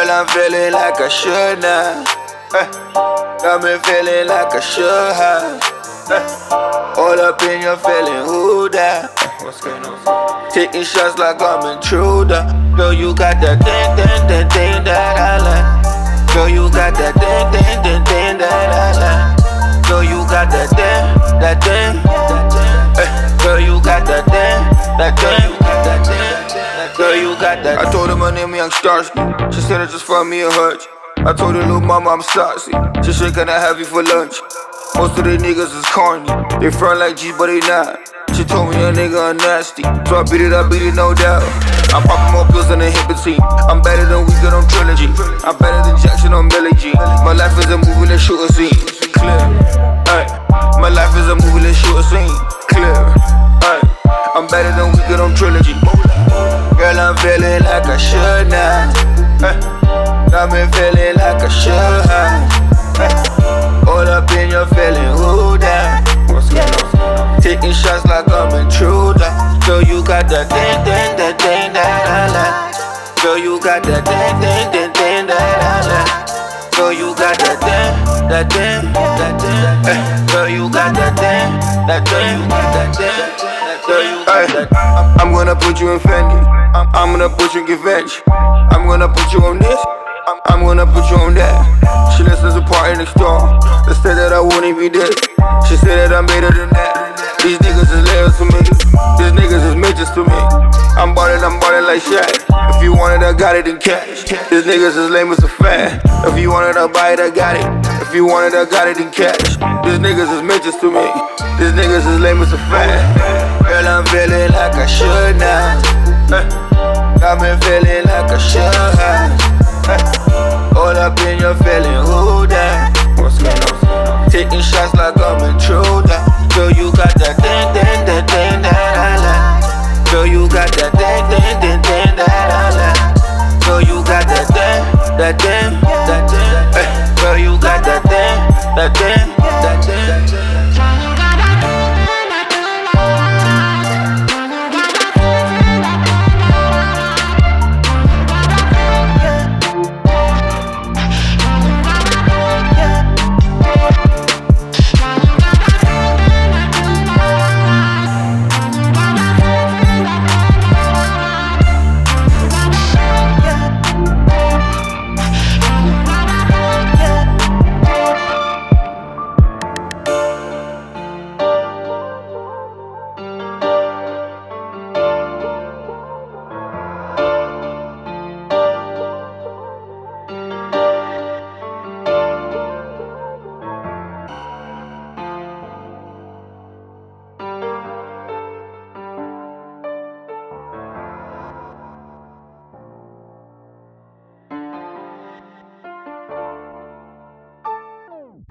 Girl, I'm feeling like I should now. Got me feeling like I should have. All up in your feeling, who that? What's going on? Taking shots like I'm intruder. Girl, you got that thing that I like. Girl, you got that thing that I like. Girl, you got that thing. Girl, you got that thing. Girl, you got that. I told her my name Young Starsky. She said it just for me a hutch. I told her little mama I'm saucy. She said can I have you for lunch? Most of the niggas is corny. They front like G but they not. She told me a nigga nasty, so I beat it, no doubt. I'm popping more pills than a Hippolyte. I'm better than Weekend on Trilogy. I'm better than Jackson on Billie G. My life is a movie, let's shoot a scene. Clear, ay. My life is a movie, let's shoot a scene. Clear, ay. I'm better than Weekend on Trilogy. Girl, I'm feeling like I should now. Got me feeling like I should have. All up in your feeling, who that? Taking shots like I'm intruder. Girl, you got that thing that I like. Girl, you got that thing that I like. Girl, you got that thing. Girl, you got that thing. Girl, you got that. I'm gonna put you in Fendi. I'm gonna put you in Givenchy. I'm gonna put you on this. I'm gonna put you on that. She listens to party next door. They said that I wouldn't be this. She said that I'm better than that. These niggas is layers to me. These niggas is midgets to me. I'm ballin' like Shaq. If you want it, I got it in cash. These niggas is lame as a fat. If you want it, I buy it, I got it. If you want it, I got it in cash. These niggas is midgets to me. These niggas is lame as a fat. Girl, I'm feeling like I should now. Got me feeling like I should have. All up in your feeling, who that? What's going on? Taking shots like I'm intruder. Girl, you got that thing that I like. Girl, you got that thing that I like. Girl, you got that thing